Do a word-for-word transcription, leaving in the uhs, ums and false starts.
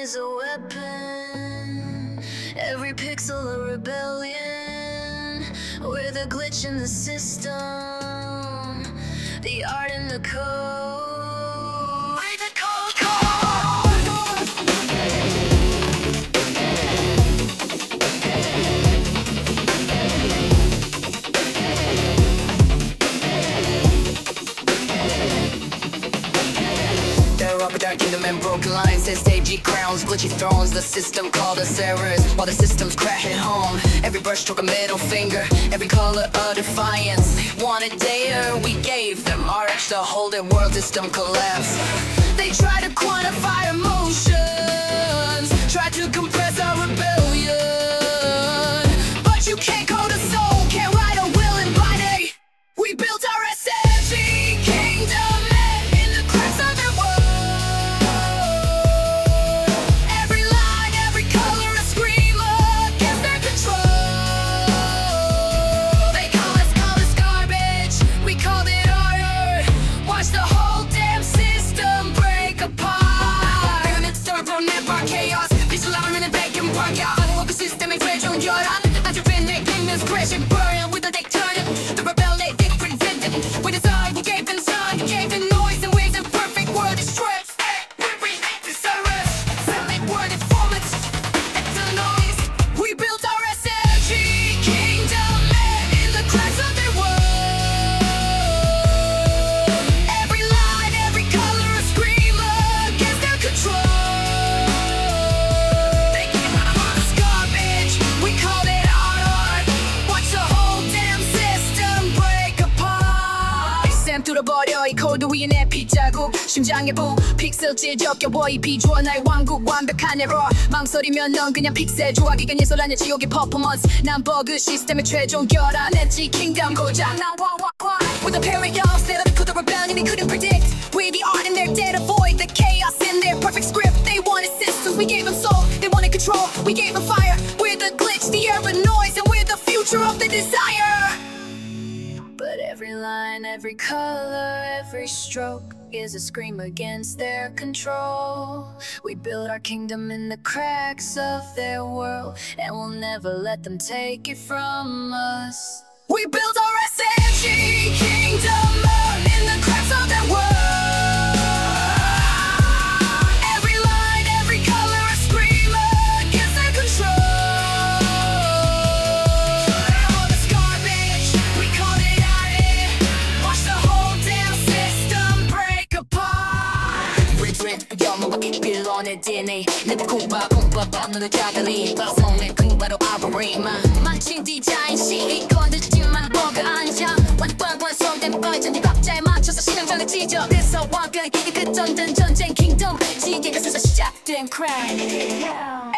is a weapon, every pixel a rebellion. We're the glitch in the system, the art in the code. We're the cold Dark kingdom and broken lines and stagey crowns, glitchy thrones. The system called us errors while the system's crashing home. Every brush stroke a middle finger, every color a defiance. They wanted dare, we gave them our edge to hold it. World system collapse. They try to quantify emotions, try to compress our rebellion, but you can't code a soul, can't write a will in binary. We built our S M G kingdom in the cracks of their world. Systemic rage on as you been making this crashing burn with the deck turning. The rebel they think prevented with a sign who gave them sun, who gave them noise and waves and perfect word is strength. We hate the service, silly word and formats. It's the noise. We built our S M G kingdom in the cracks of their world. Every line, every color, a scream against their control. 뚫어버려 이 코드 위에 내 핏자국 심장에 부 픽셀질 적겨워 이 비주얼 나의 왕국 완벽한 에러 망설이면 넌 그냥 픽셀 조합이 간 예술 아니야 지옥의 퍼포먼스 난 버그 시스템의 최종 결함했지 킹덤 고장 난 와와와 With the paradox that I put the rebellion they couldn't predict We the art in their dead avoid the chaos in their perfect script They wanted systems, we gave them soul They wanted control, we gave them fire We're the glitch, the urban noise And we're the future of the desire. But every line, every color, every stroke is a scream against their control. We build our kingdom in the cracks of their world, and we'll never let them take it from us. We built our S M G kingdom in the cracks of their world. Every line, every color, a scream against their control. All this garbage, we called it out here. Watch the whole damn system break apart. Regret, 영어밖에 빌런의 D N A. 내 공바 공바 밤눈을 자갈이 손에 공바로 아버리마. 만진 디자인 시리 건드지만 버그 아니야. 완전 완성된 버전이 박자에 맞춰서 신앙전을 찢어. 그래서 완벽히 그 전전 전쟁 킹덤 지게 가서서 시작된 crime.